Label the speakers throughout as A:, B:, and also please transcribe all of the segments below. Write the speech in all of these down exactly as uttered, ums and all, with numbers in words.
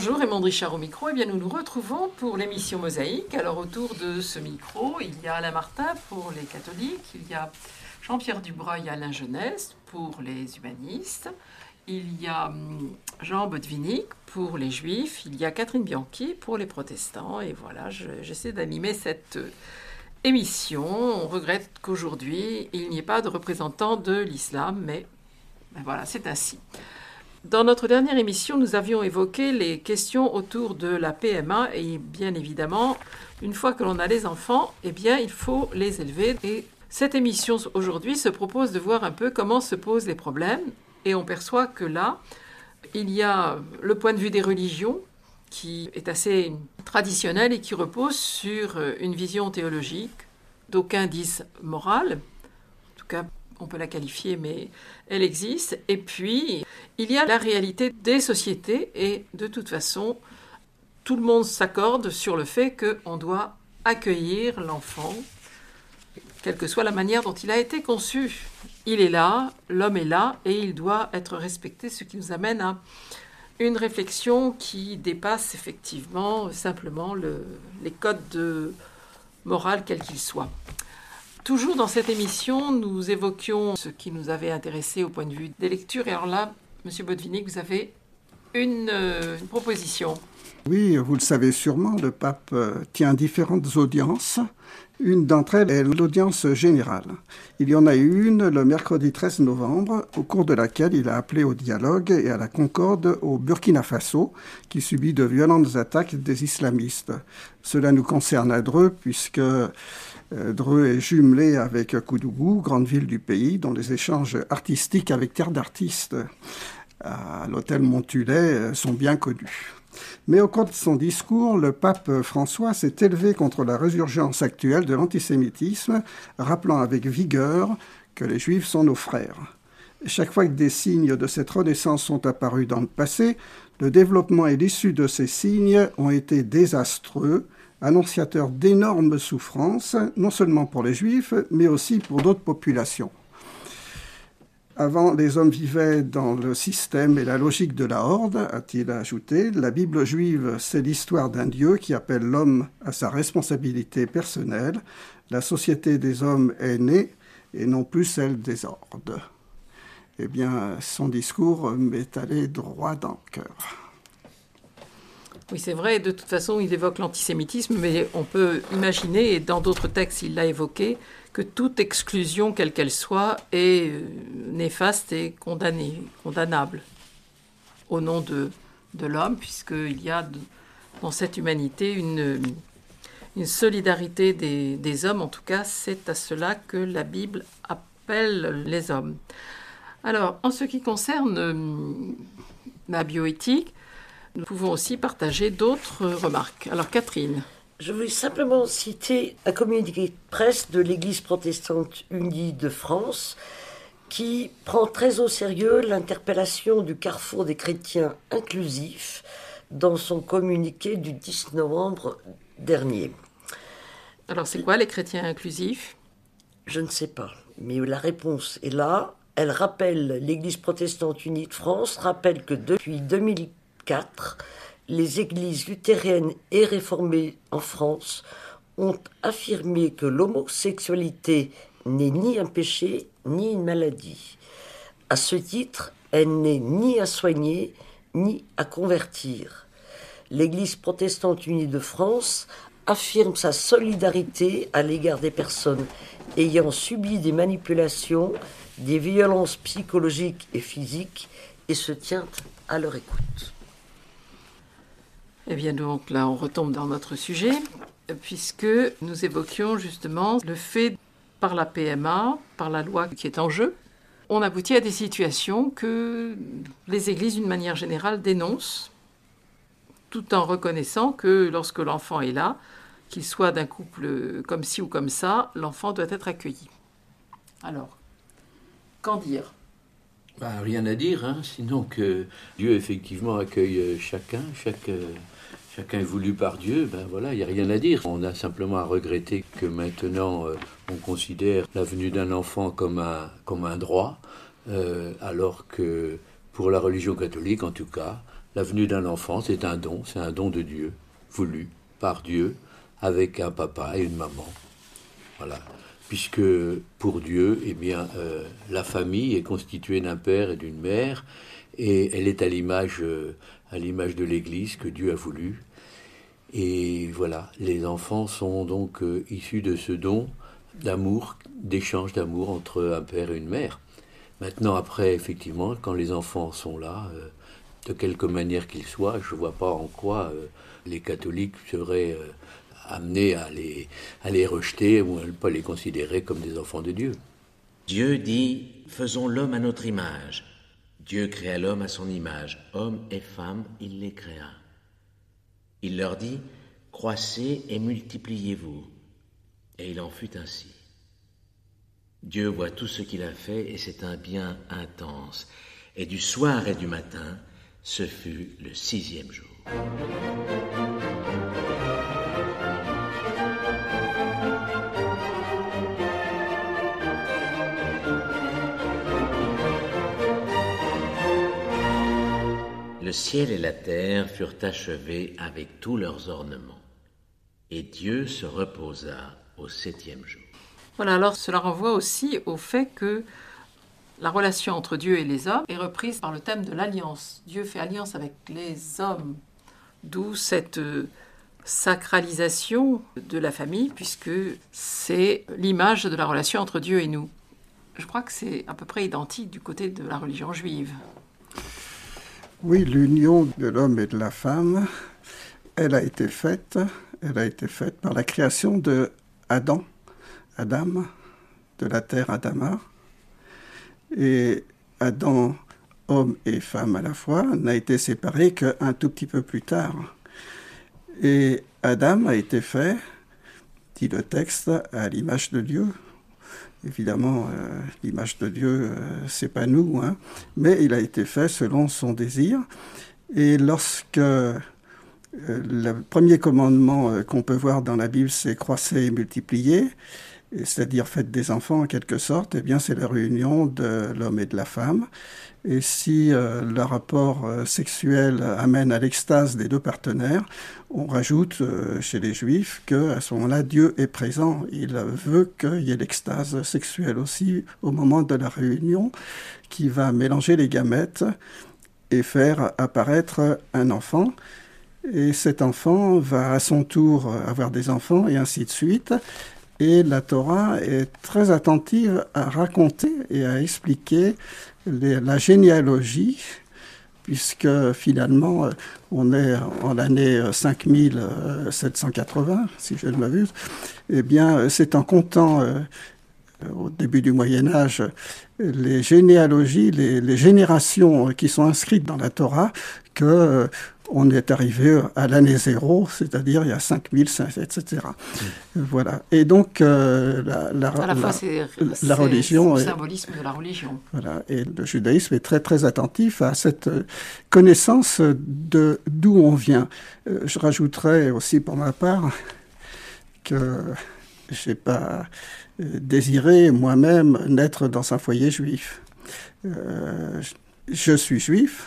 A: Bonjour, Raymond Richard au micro. Eh bien, nous nous retrouvons pour l'émission Mosaïque. Alors, autour de ce micro, il y a Alain Martin pour les catholiques, il y a Jean-Pierre Dubreuil et Alain Jeunesse pour les humanistes, il y a Jean Botvinnik pour les juifs, il y a Catherine Bianchi pour les protestants. Et voilà, je, j'essaie d'animer cette émission. On regrette qu'aujourd'hui, il n'y ait pas de représentant de l'islam, mais ben voilà, c'est ainsi. Dans notre dernière émission, nous avions évoqué les questions autour de la P M A et bien évidemment, une fois que l'on a les enfants, eh bien, il faut les élever. Et cette émission aujourd'hui se propose de voir un peu comment se posent les problèmes et on perçoit que là, il y a le point de vue des religions qui est assez traditionnel et qui repose sur une vision théologique, d'aucuns disent morale, en tout cas on peut la qualifier, mais elle existe. Et puis, il y a la réalité des sociétés et de toute façon, tout le monde s'accorde sur le fait qu'on doit accueillir l'enfant, quelle que soit la manière dont il a été conçu. Il est là, l'homme est là et il doit être respecté, ce qui nous amène à une réflexion qui dépasse effectivement simplement le, les codes de morale, quels qu'ils soient. Toujours dans cette émission, nous évoquions ce qui nous avait intéressé au point de vue des lectures. Et alors là, M. Botvinnik, vous avez une, euh, une proposition.
B: Oui, vous le savez sûrement, le pape euh, tient différentes audiences. Une d'entre elles est l'audience générale. Il y en a eu une le mercredi treize novembre, au cours de laquelle il a appelé au dialogue et à la concorde au Burkina Faso, qui subit de violentes attaques des islamistes. Cela nous concerne à Dreux, puisque Dreux est jumelé avec Koudougou, grande ville du pays, dont les échanges artistiques avec Terre d'artistes à l'hôtel Montulay sont bien connus. Mais au cours de son discours, le pape François s'est élevé contre la résurgence actuelle de l'antisémitisme, rappelant avec vigueur que les Juifs sont nos frères. Chaque fois que des signes de cette renaissance sont apparus dans le passé, le développement et l'issue de ces signes ont été désastreux, annonciateur d'énormes souffrances, non seulement pour les Juifs, mais aussi pour d'autres populations. Avant, les hommes vivaient dans le système et la logique de la horde, a-t-il ajouté. La Bible juive, c'est l'histoire d'un Dieu qui appelle l'homme à sa responsabilité personnelle. La société des hommes est née et non plus celle des hordes. Eh bien, son discours m'est allé droit dans le cœur.
A: Oui, c'est vrai, de toute façon, il évoque l'antisémitisme, mais on peut imaginer, et dans d'autres textes, il l'a évoqué, que toute exclusion, quelle qu'elle soit, est néfaste et condamnée, condamnable au nom de, de l'homme, puisqu'il y a dans cette humanité une, une solidarité des, des hommes. En tout cas, c'est à cela que la Bible appelle les hommes. Alors, en ce qui concerne la bioéthique, nous pouvons aussi partager d'autres remarques. Alors, Catherine.
C: Je voulais simplement citer un communiqué de presse de l'Église protestante unie de France qui prend très au sérieux l'interpellation du Carrefour des chrétiens inclusifs dans son communiqué du dix novembre dernier.
A: Alors, c'est quoi les chrétiens inclusifs ?
C: Je ne sais pas, mais la réponse est là. Elle rappelle, l'Église protestante unie de France rappelle que depuis deux mille quatre, les églises luthériennes et réformées en France ont affirmé que l'homosexualité n'est ni un péché ni une maladie. À ce titre, elle n'est ni à soigner ni à convertir. L'Église protestante unie de France affirme sa solidarité à l'égard des personnes ayant subi des manipulations, des violences psychologiques et physiques et se tient à leur écoute.
A: Eh bien donc là, on retombe dans notre sujet, puisque nous évoquions justement le fait, par la P M A, par la loi qui est en jeu, on aboutit à des situations que les églises, d'une manière générale, dénoncent, tout en reconnaissant que lorsque l'enfant est là, qu'il soit d'un couple comme ci ou comme ça, l'enfant doit être accueilli. Alors, qu'en dire ?
D: Ben, rien à dire, hein, sinon que Dieu effectivement accueille chacun, chaque, chacun est voulu par Dieu, ben voilà, il n'y a rien à dire. On a simplement à regretter que maintenant euh, on considère la venue d'un enfant comme un, comme un droit, euh, alors que pour la religion catholique en tout cas, la venue d'un enfant, c'est un don, c'est un don de Dieu, voulu par Dieu, avec un papa et une maman. Voilà. Puisque pour Dieu, eh bien, euh, la famille est constituée d'un père et d'une mère, et elle est à l'image, euh, à l'image de l'Église que Dieu a voulu. Et voilà, les enfants sont donc euh, issus de ce don d'amour, d'échange d'amour entre un père et une mère. Maintenant, après, effectivement, quand les enfants sont là, euh, de quelque manière qu'ils soient, je ne vois pas en quoi euh, les catholiques seraient euh, amenés à les, à les rejeter ou à ne pas les considérer comme des enfants de Dieu.
E: Dieu dit « Faisons l'homme à notre image ». Dieu créa l'homme à son image. Homme et femme, il les créa. Il leur dit « Croissez et multipliez-vous ». Et il en fut ainsi. Dieu voit tout ce qu'il a fait et c'est un bien intense. Et du soir et du matin, ce fut le sixième jour. Le ciel et la terre furent achevés avec tous leurs ornements. Et Dieu se reposa au septième jour.
A: Voilà, alors cela renvoie aussi au fait que la relation entre Dieu et les hommes est reprise par le thème de l'alliance. Dieu fait alliance avec les hommes, d'où cette sacralisation de la famille, puisque c'est l'image de la relation entre Dieu et nous. Je crois que c'est à peu près identique du côté de la religion juive.
B: Oui, l'union de l'homme et de la femme, elle a été faite, elle a été faite par la création de Adam, Adam, de la terre Adama. Et Adam, homme et femme à la fois, n'a été séparé qu'un tout petit peu plus tard. Et Adam a été fait, dit le texte, à l'image de Dieu. Évidemment, euh, l'image de Dieu, euh, c'est pas nous, hein, mais il a été fait selon son désir. Et lorsque euh, le premier commandement euh, qu'on peut voir dans la Bible, c'est croissez et multipliez, c'est-à-dire faites des enfants en quelque sorte, eh bien c'est la réunion de l'homme et de la femme. Et si euh, le rapport euh, sexuel amène à l'extase des deux partenaires, on rajoute euh, chez les Juifs qu'à ce moment-là, Dieu est présent. Il veut qu'il y ait l'extase sexuelle aussi au moment de la réunion qui va mélanger les gamètes et faire apparaître un enfant. Et cet enfant va à son tour avoir des enfants et ainsi de suite. Et la Torah est très attentive à raconter et à expliquer les, la généalogie, puisque finalement, on est en l'année cinq mille sept cent quatre-vingts, si je ne m'abuse. Eh bien, c'est en comptant, euh, au début du Moyen-Âge, les généalogies, les, les générations qui sont inscrites dans la Torah, que... Euh, on est arrivé à l'année zéro, c'est-à-dire il y a cinq mille, et cetera. Mmh. Voilà. Et donc, euh, la, la,
A: à la,
B: la,
A: fois, c'est,
B: la
A: c'est
B: religion...
A: le
B: est,
A: symbolisme de la religion.
B: Voilà. Et le judaïsme est très, très attentif à cette connaissance de d'où on vient. Euh, je rajouterais aussi, pour ma part, que je n'ai pas désiré moi-même naître dans un foyer juif. Euh, je suis juif,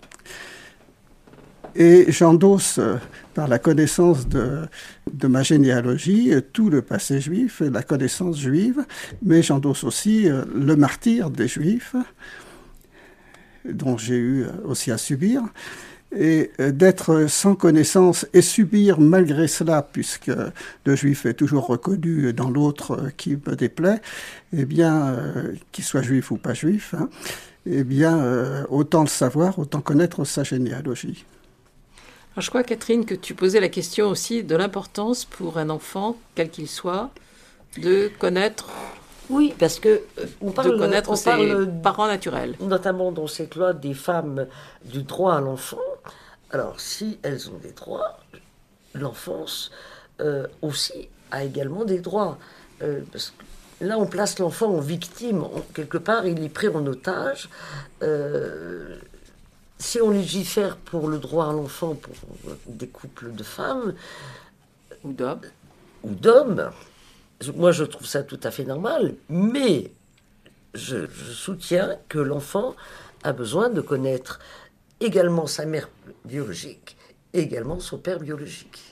B: et j'endosse, par la connaissance de, de ma généalogie, tout le passé juif, la connaissance juive, mais j'endosse aussi le martyre des Juifs, dont j'ai eu aussi à subir. Et d'être sans connaissance et subir malgré cela, puisque le Juif est toujours reconnu dans l'autre qui me déplaît, eh bien, euh, qu'il soit juif ou pas juif, hein, eh bien, euh, autant le savoir, autant connaître sa généalogie.
A: Alors je crois, Catherine, que tu posais la question aussi de l'importance pour un enfant, quel qu'il soit, de connaître,
C: oui, parce que euh, on parle,
A: de connaître
C: on
A: ses
C: parle
A: parents naturels.
C: Notamment dans cette loi des femmes du droit à l'enfant. Alors, si elles ont des droits, l'enfance euh, aussi a également des droits. Euh, parce que là, on place l'enfant en victime. On, quelque part, il est pris en otage. Euh, Si on légifère pour le droit à l'enfant pour des couples de femmes
A: ou d'hommes,
C: ou d'hommes, moi je trouve ça tout à fait normal, mais je, je soutiens que l'enfant a besoin de connaître également sa mère biologique, également son père biologique.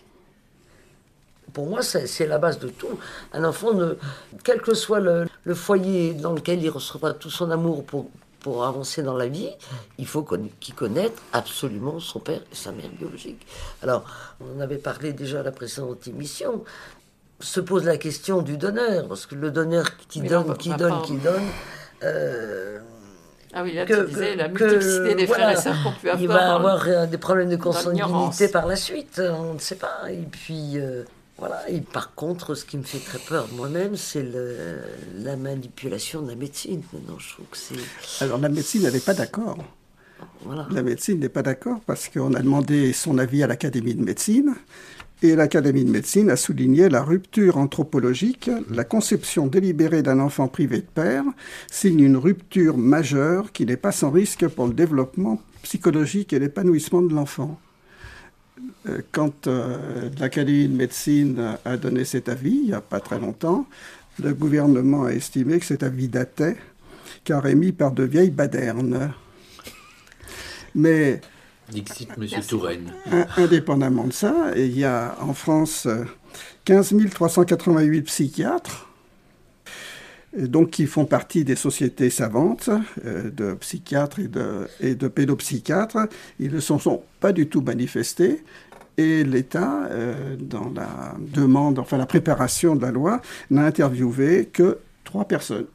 C: Pour moi, c'est, c'est la base de tout. Un enfant, ne, quel que soit le, le foyer dans lequel il recevra tout son amour pour, pour avancer dans la vie, il faut qu'il connaisse absolument son père et sa mère biologique. Alors, on en avait parlé déjà à la précédente émission. Se pose la question du donneur, parce que le donneur qui Mais donne, non, qui donne, qui donne... Euh,
A: ah oui, là,
C: que,
A: tu disais
C: que,
A: la multiplicité
C: que,
A: des
C: voilà,
A: frères et sœurs qu'on peut avoir.
C: Il va avoir euh, des problèmes de consanguinité
A: l'ignorance.
C: par la suite, on ne sait pas. Et puis, euh, voilà. Et par contre, ce qui me fait très peur moi-même, c'est le, la manipulation de la médecine. Maintenant, je trouve que c'est...
B: Alors, la médecine, elle n'est pas d'accord.
C: Voilà.
B: La médecine n'est pas d'accord parce qu'on a demandé son avis à l'Académie de médecine. Et l'Académie de médecine a souligné la rupture anthropologique. La conception délibérée d'un enfant privé de père signe une rupture majeure qui n'est pas sans risque pour le développement psychologique et l'épanouissement de l'enfant. Quand euh, l'Académie de médecine a donné cet avis, il n'y a pas très longtemps, le gouvernement a estimé que cet avis datait, car émis par de vieilles badernes. Mais...
D: Dixit M. Touraine.
B: Indépendamment de ça, il y a en France quinze mille trois cent quatre-vingt-huit psychiatres, donc qui font partie des sociétés savantes euh, de psychiatres et de, et de pédopsychiatres. Ils ne se sont pas du tout manifestés. Et l'État, euh, dans la demande, enfin la préparation de la loi, n'a interviewé que trois personnes.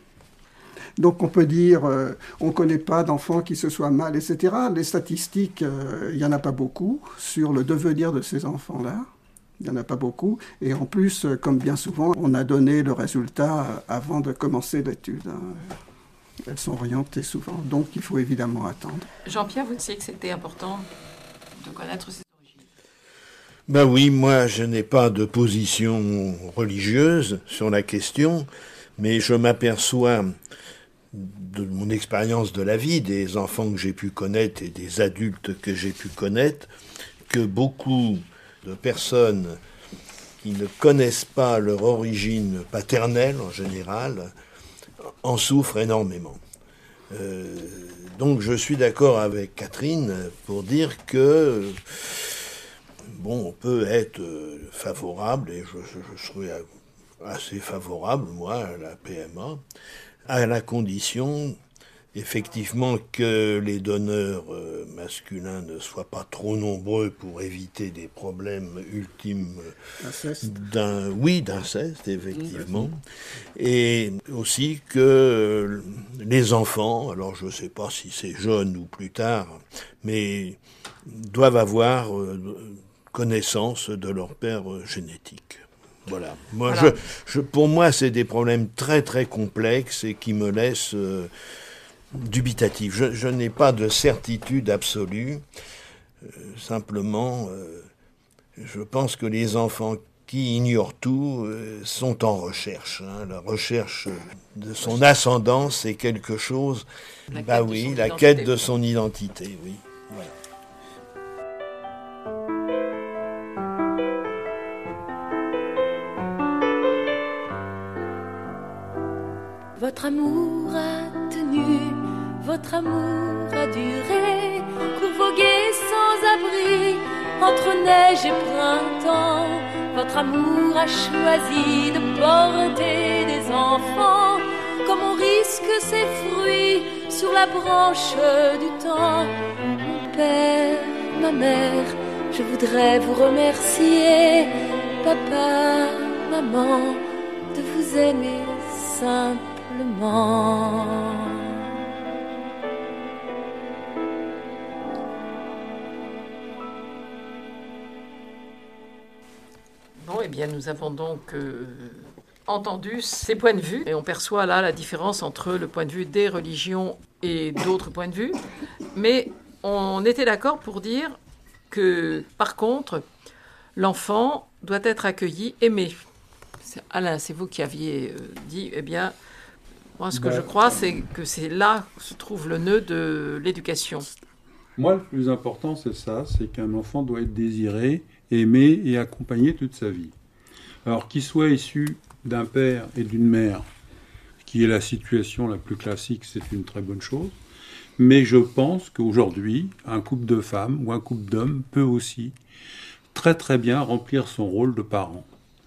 B: Donc on peut dire, euh, on ne connaît pas d'enfants qui se soient mal, et cetera. Les statistiques, euh, il n'y en a pas beaucoup sur le devenir de ces enfants-là. Il n'y en a pas beaucoup. Et en plus, euh, comme bien souvent, on a donné le résultat avant de commencer l'étude. Hein. Elles sont orientées souvent. Donc il faut évidemment attendre.
A: Jean-Pierre, vous disiez que c'était important de connaître ses origines.
F: Ben oui, moi je n'ai pas de position religieuse sur la question, mais je m'aperçois de mon expérience de la vie, des enfants que j'ai pu connaître et des adultes que j'ai pu connaître, que beaucoup de personnes qui ne connaissent pas leur origine paternelle en général en souffrent énormément. Euh, donc je suis d'accord avec Catherine pour dire que bon, on peut être favorable, et je, je, je serais assez favorable, moi, à la P M A, à la condition, effectivement, que les donneurs euh, masculins ne soient pas trop nombreux pour éviter des problèmes ultimes d'un, oui, d'inceste, effectivement. Et aussi que euh, les enfants, alors je ne sais pas si c'est jeune ou plus tard, mais doivent avoir euh, connaissance de leur père euh, génétique. Voilà. Moi, voilà. Je, je, pour moi, c'est des problèmes très, très complexes et qui me laissent euh, dubitatif. Je, je n'ai pas de certitude absolue. Euh, simplement, euh, je pense que les enfants qui ignorent tout euh, sont en recherche. Hein. La recherche de son ascendance est quelque chose... La bah oui, la identité. Quête de son identité, oui. Voilà.
G: Votre amour a tenu, votre amour a duré, pour voguer sans abri, entre neige et printemps. Votre amour a choisi de porter des enfants, comme on risque ses fruits sur la branche du temps. Mon père, ma mère, je voudrais vous remercier, papa, maman, de vous aimer simplement.
A: Bon, eh bien, nous avons donc euh, entendu ces points de vue et on perçoit là la différence entre le point de vue des religions et d'autres points de vue. Mais on était d'accord pour dire que, par contre, l'enfant doit être accueilli, aimé. Alain, c'est vous qui aviez dit, eh bien, moi, ce que ben, je crois, c'est que c'est là que se trouve le nœud de l'éducation.
H: Moi, le plus important, c'est ça, c'est qu'un enfant doit être désiré, aimé et accompagné toute sa vie. Alors, qu'il soit issu d'un père et d'une mère, qui est la situation la plus classique, c'est une très bonne chose, Mais je pense qu'aujourd'hui, un couple de femmes ou un couple d'hommes peut aussi très très bien remplir son rôle de parent.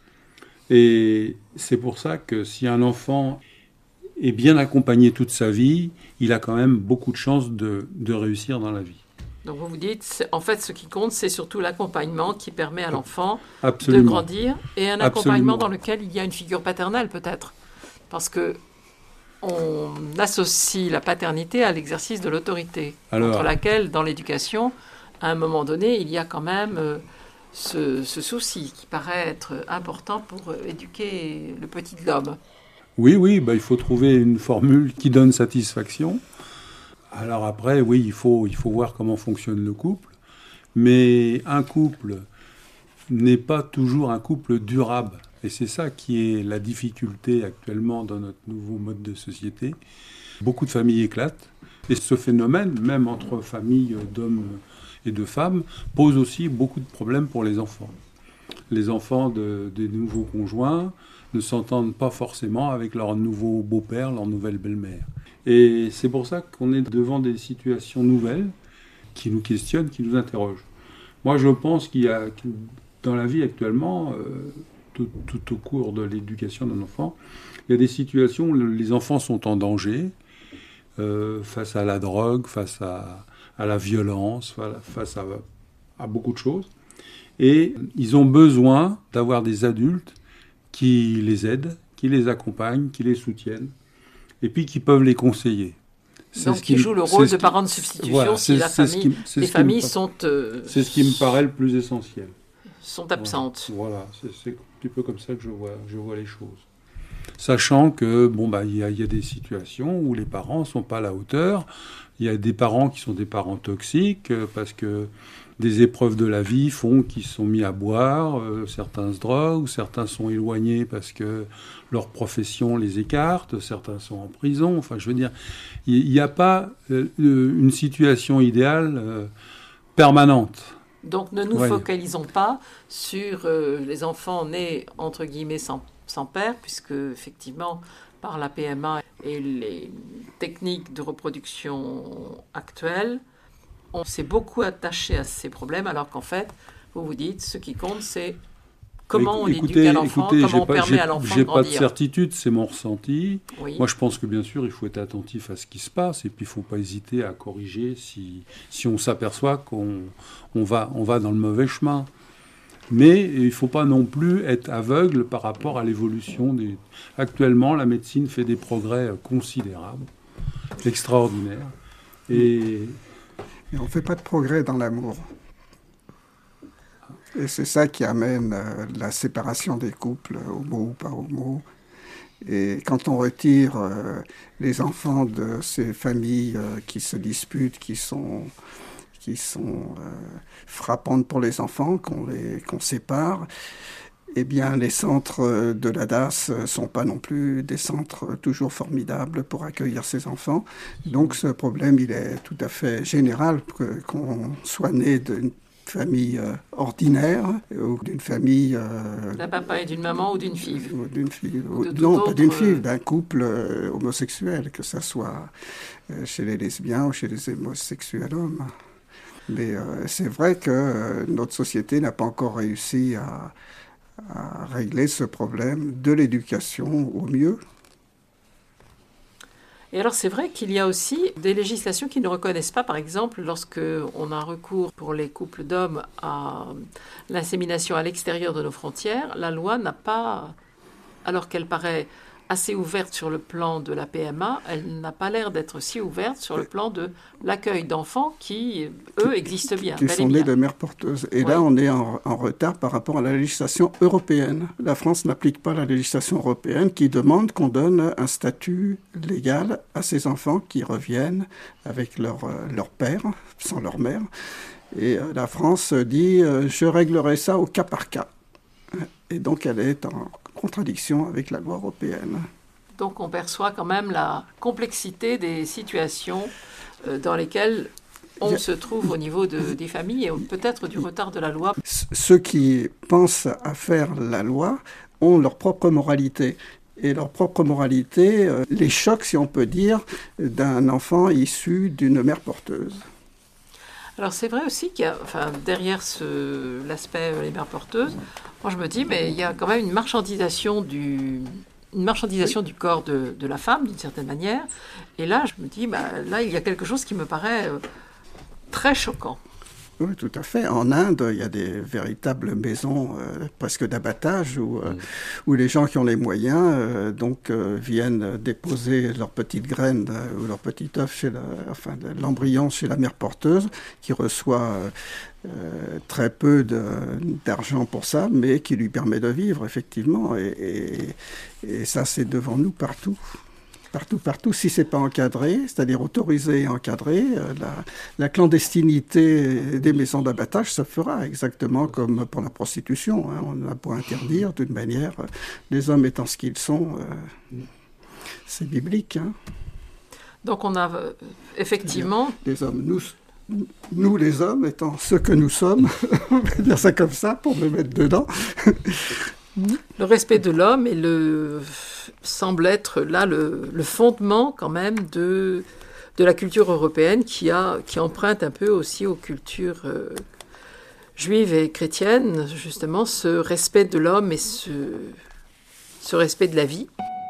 H: Et c'est pour ça que si un enfant est bien accompagné toute sa vie, il a quand même beaucoup de chances de, de réussir dans la vie.
A: Donc vous vous dites, en fait, ce qui compte, c'est surtout l'accompagnement qui permet à l'enfant
H: Absolument.
A: de grandir et un accompagnement
H: Absolument.
A: dans lequel il y a une figure paternelle peut-être. Parce que on associe la paternité à l'exercice de l'autorité,
H: Alors,
A: contre laquelle, dans l'éducation, à un moment donné, il y a quand même euh, ce, ce souci qui paraît être important pour euh, éduquer le petit homme.
H: Oui, oui, bah, il faut trouver une formule qui donne satisfaction. Alors après, oui, il faut, il faut voir comment fonctionne le couple. Mais un couple n'est pas toujours un couple durable. Et c'est ça qui est la difficulté actuellement dans notre nouveau mode de société. Beaucoup de familles éclatent. Et ce phénomène, même entre familles d'hommes et de femmes, pose aussi beaucoup de problèmes pour les enfants. Les enfants de, des nouveaux conjoints ne s'entendent pas forcément avec leur nouveau beau-père, leur nouvelle belle-mère. Et c'est pour ça qu'on est devant des situations nouvelles qui nous questionnent, qui nous interrogent. Moi, je pense qu'il y a, dans la vie actuellement, euh, tout, tout au cours de l'éducation d'un enfant, il y a des situations où les enfants sont en danger, euh, face à la drogue, face à, à la violence, face à, à beaucoup de choses. Et ils ont besoin d'avoir des adultes qui les aident, qui les accompagnent, qui les soutiennent, et puis qui peuvent les conseiller.
A: C'est Donc qui jouent le rôle de parents de substitution voilà, si la famille, qui, les familles me, sont... Euh,
H: c'est ce qui me paraît le plus essentiel.
A: Sont absentes.
H: Voilà, voilà c'est, c'est un petit peu comme ça que je vois, je vois les choses. Sachant que, bon, bah, il y a, y a des situations où les parents ne sont pas à la hauteur. Il y a des parents qui sont des parents toxiques euh, parce que des épreuves de la vie font qu'ils sont mis à boire, euh, certains se droguent, certains sont éloignés parce que leur profession les écarte, certains sont en prison. Enfin, je veux dire, il n'y a pas euh, une situation idéale euh, permanente.
A: Donc ne nous ouais. focalisons pas sur euh, les enfants nés, entre guillemets, sans, sans père, puisque effectivement, par la P M A et les techniques de reproduction actuelles, on s'est beaucoup attaché à ces problèmes, alors qu'en fait, vous vous dites, ce qui compte, c'est comment
H: écoutez,
A: on éduque à l'enfant,
H: écoutez,
A: comment on
H: pas,
A: permet à l'enfant de grandir.
H: J'ai pas de certitude, c'est mon ressenti.
A: Oui.
H: Moi, je pense que bien sûr, il faut être attentif à ce qui se passe, et puis il ne faut pas hésiter à corriger si, si on s'aperçoit qu'on on va, on va dans le mauvais chemin. Mais il ne faut pas non plus être aveugle par rapport à l'évolution des... Actuellement, la médecine fait des progrès considérables, extraordinaires, et...
B: Et on ne fait pas de progrès dans l'amour. Et c'est ça qui amène euh, la séparation des couples, homo ou pas homo. Et quand on retire euh, les enfants de ces familles euh, qui se disputent, qui sont, qui sont euh, frappantes pour les enfants, qu'on, les, qu'on sépare, eh bien, les centres de l'A D A S ne sont pas non plus des centres toujours formidables pour accueillir ces enfants. Donc, ce problème, il est tout à fait général, que, qu'on soit né d'une famille euh, ordinaire ou d'une famille... Euh,
A: d'un papa et d'une maman ou d'une fille.
B: Ou d'une fille ou,
A: ou
B: non, pas d'une fille, d'un couple euh, homosexuel, que ça soit euh, chez les lesbiens ou chez les homosexuels hommes. Mais euh, c'est vrai que euh, notre société n'a pas encore réussi à... à régler ce problème de l'éducation au mieux.
A: Et alors c'est vrai qu'il y a aussi des législations qui ne reconnaissent pas, par exemple, lorsque on a recours pour les couples d'hommes à l'insémination à l'extérieur de nos frontières, la loi n'a pas, alors qu'elle paraît assez ouverte sur le plan de la P M A, elle n'a pas l'air d'être si ouverte sur le plan de l'accueil d'enfants qui, eux, existent bien.
B: Qui sont nés de mères porteuses. Et ouais. là, on est en, en retard par rapport à la législation européenne. La France n'applique pas la législation européenne qui demande qu'on donne un statut légal à ces enfants qui reviennent avec leur, leur père, sans leur mère. Et la France dit euh, « je réglerai ça au cas par cas ». Et donc, elle est en contradiction avec la loi européenne.
A: Donc, on perçoit quand même la complexité des situations euh, dans lesquelles on a... se trouve au niveau de, des familles et peut-être du retard de la loi.
B: Ceux qui pensent à faire la loi ont leur propre moralité. et leur propre moralité, euh, les chocs, si on peut dire, d'un enfant issu d'une mère porteuse.
A: Alors c'est vrai aussi qu'il y a, enfin, derrière ce, l'aspect euh, les mères porteuses, moi je me dis, mais il y a quand même une marchandisation du, une marchandisation oui. du corps de, de la femme, d'une certaine manière. Et là, je me dis, bah, là, il y a quelque chose qui me paraît euh, très choquant.
B: Oui, tout à fait. En Inde, il y a des véritables maisons euh, presque d'abattage où, euh, mmh. où les gens qui ont les moyens euh, donc, euh, viennent déposer leurs petites graines euh, ou leurs petits œufs, chez la, enfin l'embryon chez la mère porteuse, qui reçoit euh, très peu de, d'argent pour ça, mais qui lui permet de vivre, effectivement. Et, et, et ça, c'est devant nous partout. Partout, partout, si ce n'est pas encadré, c'est-à-dire autorisé et encadré, euh, la, la clandestinité des maisons d'abattage se fera exactement comme pour la prostitution. Hein. On n'a pas à interdire d'une manière, euh, les hommes étant ce qu'ils sont, euh, c'est biblique. Hein.
A: Donc on a euh, effectivement...
B: Les hommes, nous, nous les hommes étant ce que nous sommes, on va dire ça comme ça pour me mettre dedans.
A: Le respect de l'homme et le, semble être là le, le fondement quand même de, de la culture européenne qui, a, qui emprunte un peu aussi aux cultures euh, juives et chrétiennes, justement ce respect de l'homme et ce, ce respect de la vie.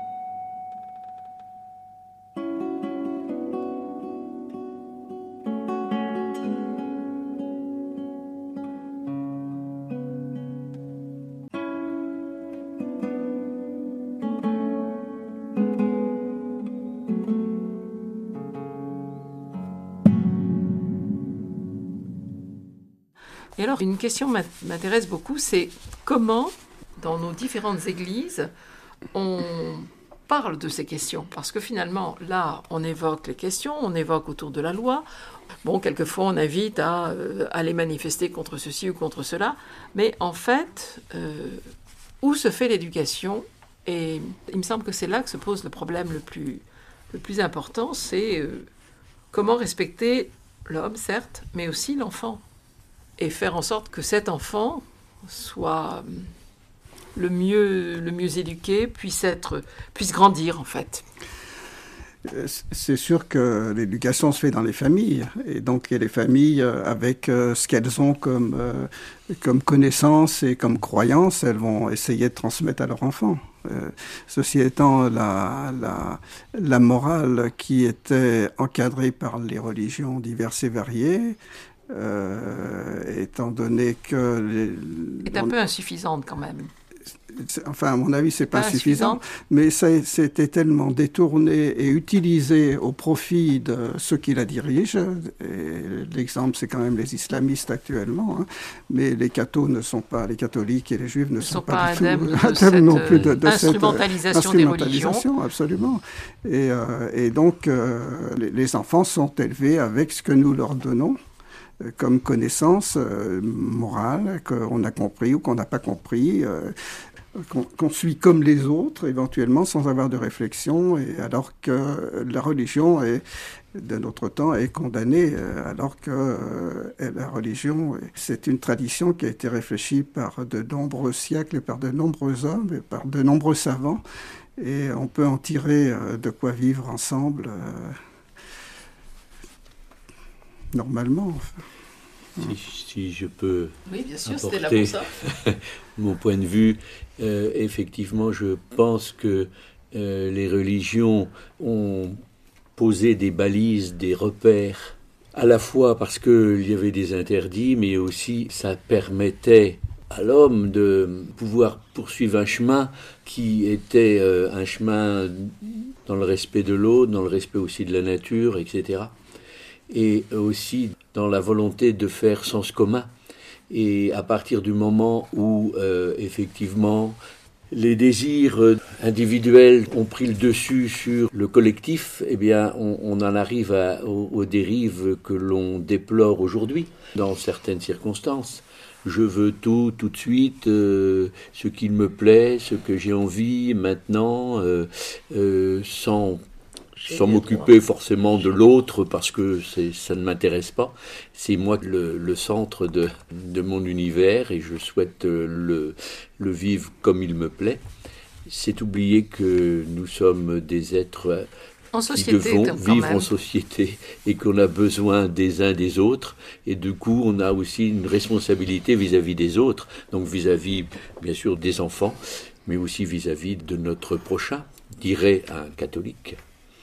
A: Et alors, une question m'intéresse beaucoup, c'est comment, dans nos différentes églises, on parle de ces questions. Parce que finalement, là, on évoque les questions, on évoque autour de la loi. Bon, quelquefois, on invite à euh, aller manifester contre ceci ou contre cela. Mais en fait, euh, où se fait l'éducation? Et il me semble que c'est là que se pose le problème le plus, le plus important, c'est euh, comment respecter l'homme, certes, mais aussi l'enfant. Et faire en sorte que cet enfant soit le mieux, le mieux éduqué, puisse, être, puisse grandir en fait.
B: C'est sûr que l'éducation se fait dans les familles. Et donc il y a les familles avec ce qu'elles ont comme, comme connaissances et comme croyances, elles vont essayer de transmettre à leurs enfants. Euh, ceci étant, la, la, la morale qui était encadrée par les religions diverses et variées, Euh, étant donné que... Les,
A: est un on, peu insuffisante quand même.
B: Enfin, à mon avis, c'est pas, pas insuffisant, mais ça, c'était tellement détourné et utilisé au profit de ceux qui la dirigent. Et l'exemple, c'est quand même les islamistes actuellement, hein. Mais les cathos ne sont pas, les catholiques et les juifs ne, ne sont, sont pas, pas du tout
A: non plus de, de instrumentalisation, cette instrumentalisation des religions.
B: Absolument. Et, euh, et donc, euh, les, les enfants sont élevés avec ce que nous leur donnons comme connaissance euh, morale, qu'on a compris ou qu'on n'a pas compris, euh, qu'on, qu'on suit comme les autres, éventuellement, sans avoir de réflexion, et alors que la religion, est, de notre temps, est condamnée, euh, alors que euh, la religion, c'est une tradition qui a été réfléchie par de nombreux siècles, et par de nombreux hommes, et par de nombreux savants, et on peut en tirer euh, de quoi vivre ensemble, euh, normalement, enfin.
D: Si, si je peux
A: oui, bien sûr,
D: apporter
A: c'était là pour ça.
D: mon point de vue, euh, effectivement, je pense que euh, les religions ont posé des balises, des repères, à la fois parce qu'il y avait des interdits, mais aussi ça permettait à l'homme de pouvoir poursuivre un chemin qui était euh, un chemin dans le respect de l'autre, dans le respect aussi de la nature, et cetera. Et aussi dans la volonté de faire sens commun. Et à partir du moment où, euh, effectivement, les désirs individuels ont pris le dessus sur le collectif, eh bien, on, on en arrive à, aux, aux dérives que l'on déplore aujourd'hui, dans certaines circonstances. Je veux tout, tout de suite, euh, ce qu'il me plaît, ce que j'ai envie, maintenant, euh, euh, sans... sans m'occuper forcément de l'autre parce que c'est, ça ne m'intéresse pas. C'est moi le, le centre de, de mon univers et je souhaite le, le vivre comme il me plaît. c'est oublier que nous sommes des êtres
A: en
D: qui
A: société,
D: devons
A: quand
D: vivre
A: même.
D: en société et qu'on a besoin des uns des autres. Et du coup, on a aussi une responsabilité vis-à-vis des autres, donc vis-à-vis, bien sûr, des enfants, mais aussi vis-à-vis de notre prochain, dirait un catholique.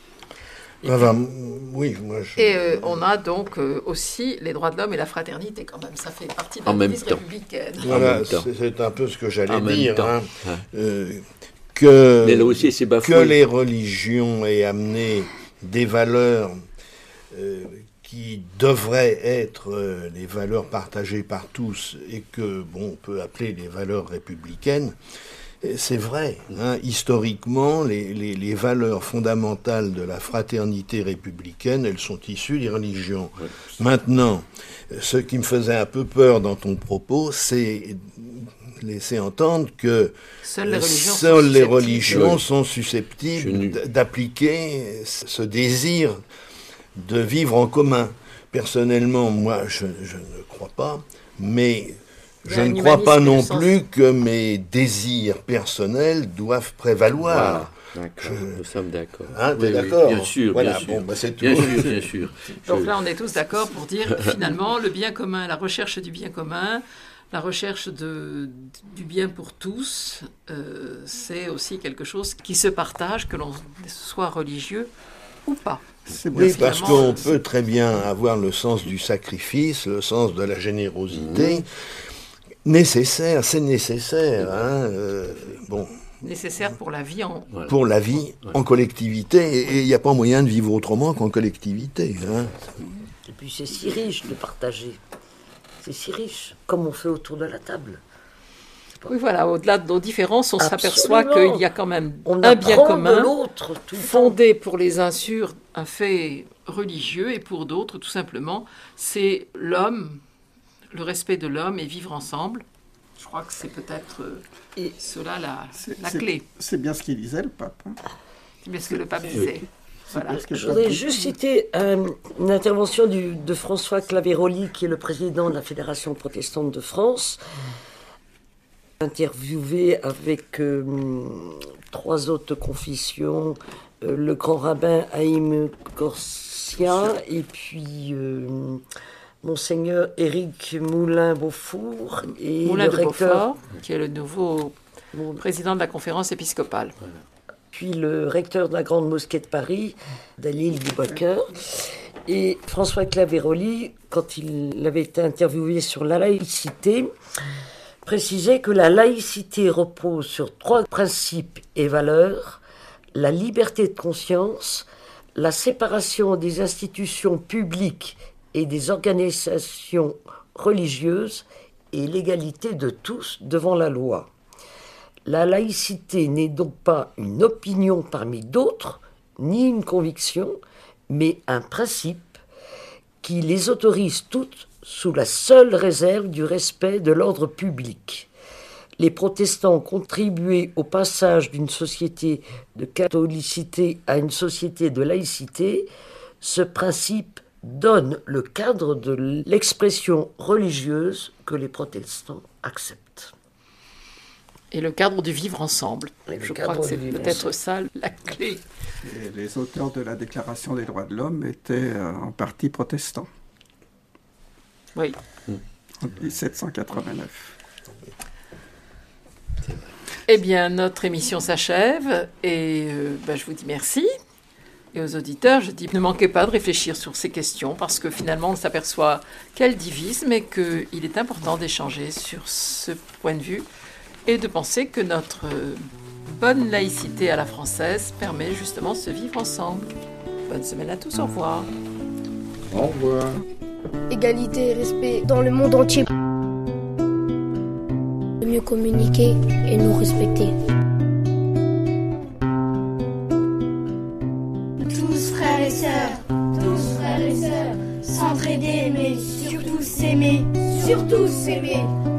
F: Ah ben, oui, moi je...
A: Et euh, on a donc euh, aussi les droits de l'homme et la fraternité quand même. Ça fait partie de
D: En
A: la
D: même
A: devise
D: temps.
A: républicaine.
F: Voilà,
D: En même temps.
F: c'est, c'est un peu ce que j'allais
D: En même
F: dire.
D: temps.
F: Hein.
D: Hein.
F: Euh, que,
D: Mais là aussi, c'est bafoué.
F: que les religions aient amené des valeurs euh, qui devraient être euh, les valeurs partagées par tous et que, bon, on peut appeler les valeurs républicaines. C'est vrai, hein, historiquement, les, les, les valeurs fondamentales de la fraternité républicaine, elles sont issues des religions.
D: Ouais.
F: Maintenant, ce qui me faisait un peu peur dans ton propos, c'est laisser entendre que
A: Seules les religions
F: seules
A: sont
F: les
A: susceptibles.
F: religions
D: Oui.
F: sont
D: Je
F: susceptibles
D: n'ai-
F: d- d'appliquer ce désir de vivre en commun. Personnellement, moi, je, je ne crois pas, mais
A: Il y a
F: je
A: un
F: ne crois pas
A: humanisme
F: non
A: du sens-
F: plus que mes désirs personnels doivent prévaloir.
D: Voilà, d'accord,
F: Je-
D: nous sommes d'accord.
F: Hein, t'es
D: Oui, oui,
F: d'accord?
D: Bien sûr,
F: Voilà,
D: bien sûr.
F: bon, bah, c'est tout.
D: Bien sûr, bien sûr.
A: Donc
D: Je-
A: là, on est tous d'accord pour dire que finalement, le bien commun, la recherche du bien commun, la recherche de, du bien pour tous, euh, c'est aussi quelque chose qui se partage, que l'on soit religieux ou pas.
B: C'est bien
F: Oui,
B: ce
F: parce
A: Finalement,
F: qu'on peut très bien avoir le sens du sacrifice, le sens de la générosité. Nécessaire, c'est nécessaire. Hein, euh, bon,
A: nécessaire pour la vie en...
D: Voilà.
F: pour la vie en collectivité, et il n'y a pas moyen de vivre autrement qu'en collectivité. Hein.
C: Et puis c'est si riche de partager. C'est si riche, comme on fait autour de la table.
A: Oui, voilà, au-delà de nos différences, on
C: Absolument.
A: s'aperçoit qu'il y a quand même
C: On
A: un bien
C: apprend de
A: commun
C: l'autre tout le temps.
A: fondé pour les uns sur un fait religieux et pour d'autres, tout simplement, c'est l'homme, le respect de l'homme et vivre ensemble. Je crois que c'est peut-être euh,
C: Et-
A: cela la,
B: C'est-
A: la
B: c'est-
A: clé.
B: C'est bien ce qu'il disait, le pape. hein.
A: C'est bien ce que le pape disait.
B: C'est
A: Voilà.
B: bien ce que le
C: Je
B: pape
C: voudrais
B: dit.
C: juste citer euh, une intervention du- de François Claveroli, qui est le président de la Fédération protestante de France, interviewé avec euh, trois autres confessions, euh, le grand rabbin Haïm Corsia et puis euh, Monseigneur Éric Moulin-Beaufour et
A: Moulin
C: le
A: de
C: recteur,
A: Beaufort, qui est le nouveau président de la conférence épiscopale.
C: puis le recteur de la Grande Mosquée de Paris, Dalil Boubacar. Et François Claveroli, quand il avait été interviewé sur la laïcité, précisait que la laïcité repose sur trois principes et valeurs: la liberté de conscience, la séparation des institutions publiques et des organisations religieuses et l'égalité de tous devant la loi. La laïcité n'est donc pas une opinion parmi d'autres, ni une conviction, mais un principe qui les autorise toutes sous la seule réserve du respect de l'ordre public. Les protestants ont contribué au passage d'une société de catholicité à une société de laïcité. Ce principe donne le cadre de l'expression religieuse que les protestants acceptent.
A: Et le cadre du vivre ensemble.
C: Et le
A: Je
C: cadre
A: crois que c'est
C: du vivre
A: peut-être ça la clé.
B: Et les auteurs de la Déclaration des droits de l'homme étaient euh, en partie protestants,
A: Oui.
B: en dix-sept cent quatre-vingt-neuf.
A: Eh bien, notre émission s'achève et euh, ben, je vous dis merci. Et aux auditeurs, je dis ne manquez pas de réfléchir sur ces questions parce que finalement, on s'aperçoit qu'elles divisent, mais qu'il est important d'échanger sur ce point de vue et de penser que notre euh, bonne laïcité à la française permet justement de se vivre ensemble. Bonne semaine à tous, au revoir.
B: Au revoir.
I: Égalité et respect dans le monde entier. De mieux communiquer et nous respecter.
J: Tous frères et sœurs, tous frères et sœurs, s'entraider mais surtout s'aimer, surtout s'aimer.